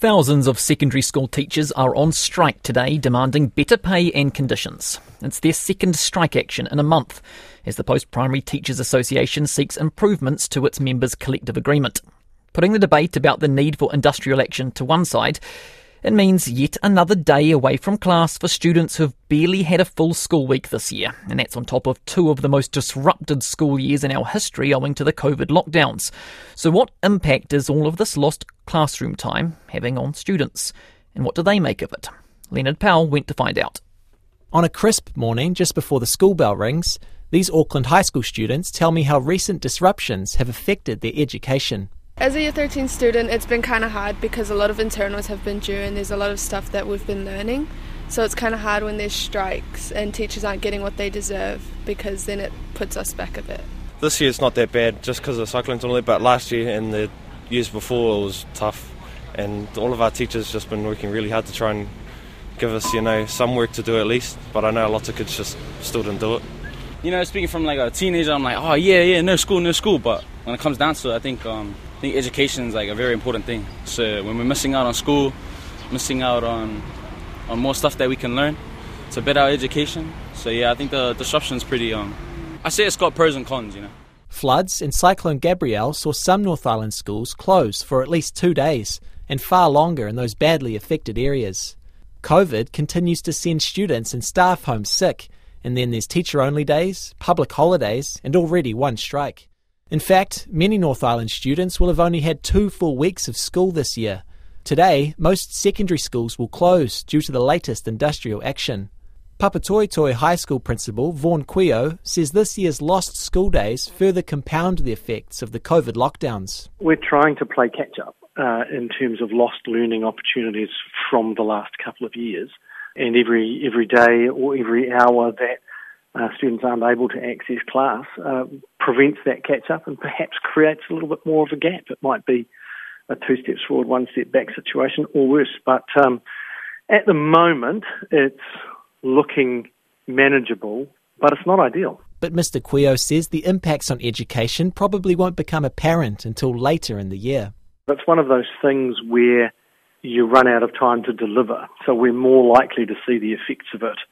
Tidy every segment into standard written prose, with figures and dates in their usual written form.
Thousands of secondary school teachers are on strike today, demanding better pay and conditions. It's their second strike action in a month, as the Post-Primary Teachers Association seeks improvements to its members' collective agreement. Putting the debate about the need for industrial action to one side, it means yet another day away from class for students who've barely had a full school week this year. And that's on top of two of the most disrupted school years in our history owing to the COVID lockdowns. So what impact is all of this lost classroom time having on students? And what do they make of it? Leonard Powell went to find out. On a crisp morning just before the school bell rings, these Auckland High School students tell me how recent disruptions have affected their education. As a Year 13 student, it's been kind of hard because a lot of internals have been due and there's a lot of stuff that we've been learning. So it's kind of hard when there's strikes and teachers aren't getting what they deserve, because then it puts us back a bit. This year it's not that bad just because of the cyclones and all that, but last year and the years before it was tough, and all of our teachers just been working really hard to try and give us, some work to do at least, but I know lots of kids just still didn't do it. Speaking from like a teenager, I'm like, no school, but when it comes down to it, I think education is like a very important thing. So when we're missing out on school, missing out on more stuff that we can learn to better our education. So yeah, I think the disruption is pretty, I say it's got pros and cons, Floods and Cyclone Gabrielle saw some North Island schools close for at least 2 days, and far longer in those badly affected areas. COVID continues to send students and staff home sick, and then there's teacher-only days, public holidays, and already one strike. In fact, many North Island students will have only had 2 full weeks of school this year. Today, most secondary schools will close due to the latest industrial action. Papatoetoe High School principal Vaughan Quio says this year's lost school days further compound the effects of the COVID lockdowns. We're trying to play catch-up in terms of lost learning opportunities from the last couple of years. And every day or every hour that students aren't able to access class prevents that catch-up and perhaps creates a little bit more of a gap. It might be a 2 steps forward, 1 step back situation, or worse. But at the moment, it's looking manageable, but it's not ideal. But Mr. Quio says the impacts on education probably won't become apparent until later in the year. It's one of those things where you run out of time to deliver, so we're more likely to see the effects of it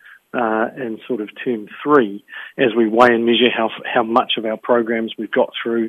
in sort of term 3 as we weigh and measure how much of our programs we've got through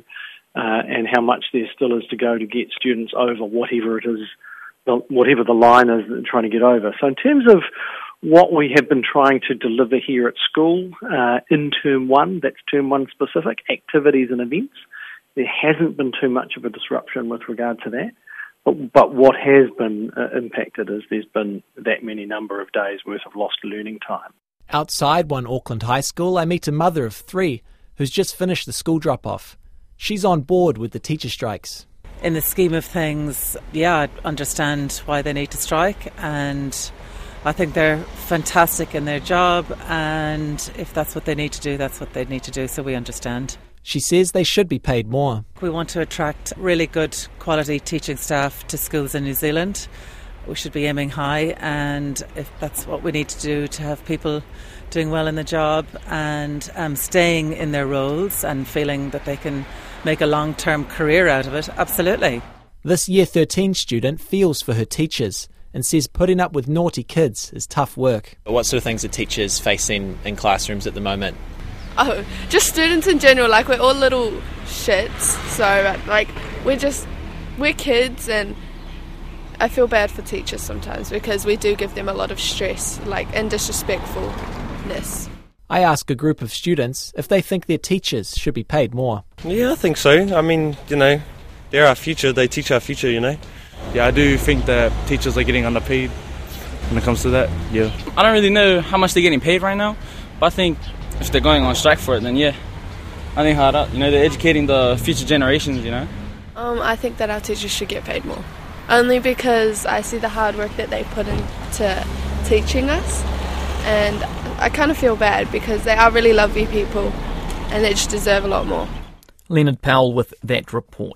and how much there still is to go to get students over whatever it is, whatever the line is that they're trying to get over. So in terms of what we have been trying to deliver here at school in term 1, that's term 1 specific, activities and events, there hasn't been too much of a disruption with regard to that. But what has been impacted is there's been that many number of days worth of lost learning time. Outside one Auckland high school, I meet a mother of 3 who's just finished the school drop-off. She's on board with the teacher strikes. In the scheme of things, I understand why they need to strike, and I think they're fantastic in their job, and if that's what they need to do, that's what they need to do, so we understand. She says they should be paid more. We want to attract really good quality teaching staff to schools in New Zealand. We should be aiming high, and if that's what we need to do to have people doing well in the job and staying in their roles and feeling that they can make a long-term career out of it, absolutely. This Year 13 student feels for her teachers and says putting up with naughty kids is tough work. What sort of things are teachers facing in classrooms at the moment? Oh, just students in general, we're all little shits, so we're kids, and I feel bad for teachers sometimes because we do give them a lot of stress, and disrespectfulness. I ask a group of students if they think their teachers should be paid more. Yeah, I think so. I mean, they're our future, they teach our future, Yeah, I do think that teachers are getting underpaid when it comes to that, yeah. I don't really know how much they're getting paid right now, but I think if they're going on strike for it, then I think hard up. They're educating the future generations, I think that our teachers should get paid more. Only because I see the hard work that they put into teaching us, and I kind of feel bad because they are really lovely people and they just deserve a lot more. Leonard Powell with that report.